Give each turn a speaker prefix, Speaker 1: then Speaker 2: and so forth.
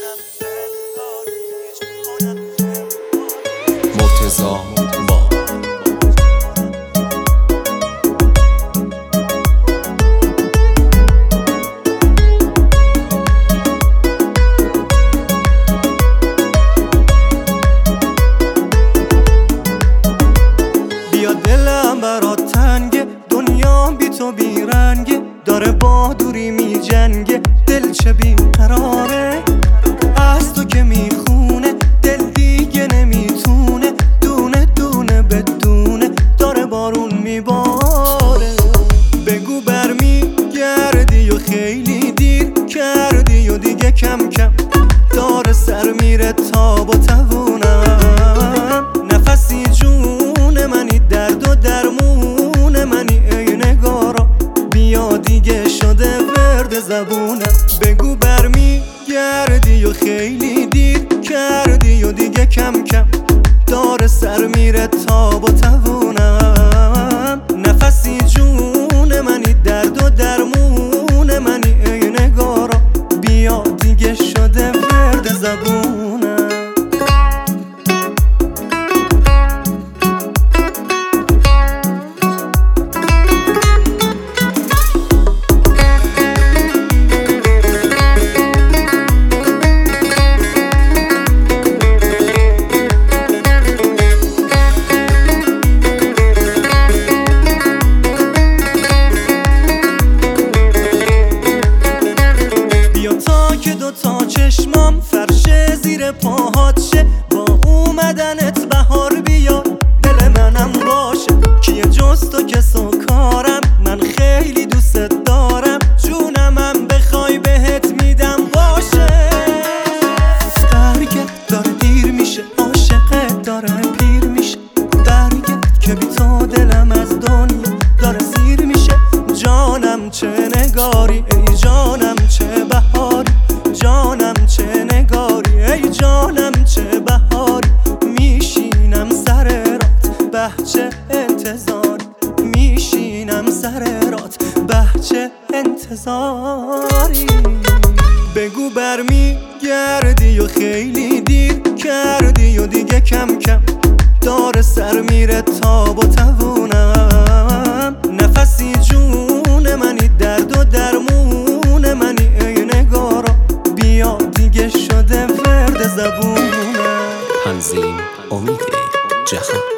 Speaker 1: مرتضی با
Speaker 2: بیا دلم برات تنگه، دنیا بی تو بی رنگه، داره با دوری می جنگه، دل چه بی قراره از تو که میخونه، دل دیگه نمیتونه، دونه دونه بدونه داره بارون میباره. بگو برمیگردی و خیلی دیر کردی و دیگه کم کم داره سر میره تاب و توونم. نفسی جون منی، درد و درمون منی، ای نگارا بیا دیگه شده ورد زبونم. بگو برمیگردی و خیلی دیر کردی و دیگه کم کم داره سر میره تاب و توونم. نفسی جون منی، درد و درمون منی، ای نگارا بیا دیگه شده ورد زبونم. تا چشمام فرش زیر پاهات شه، با اومدنت بهار بیاد دل منم باشه. کیه جز تو کس و کارم، من خیلی دوست دارم، جونمم بخوای بهت میدم باشه. برگرد داره دیر میشه، عاشقت داره پیر میشه، برگرد که بی تو دلم از دنیا داره سیر میشه. جانم چه نگاری، ای جانم چه بهاری، جانم چه نگاری، ای جانم چه بهاری. میشینم سر رات به چه انتظاری، میشینم سر رات به چه انتظاری. بگو برمیگردی و خیلی دیر کردی و دیگه کم کم داره سر میره تاب و توونم. نفسی جون منی، درد و درمون منی، ای نگارا بیا دیگه شده ورد زبونم.
Speaker 1: تنظیم امید جهان.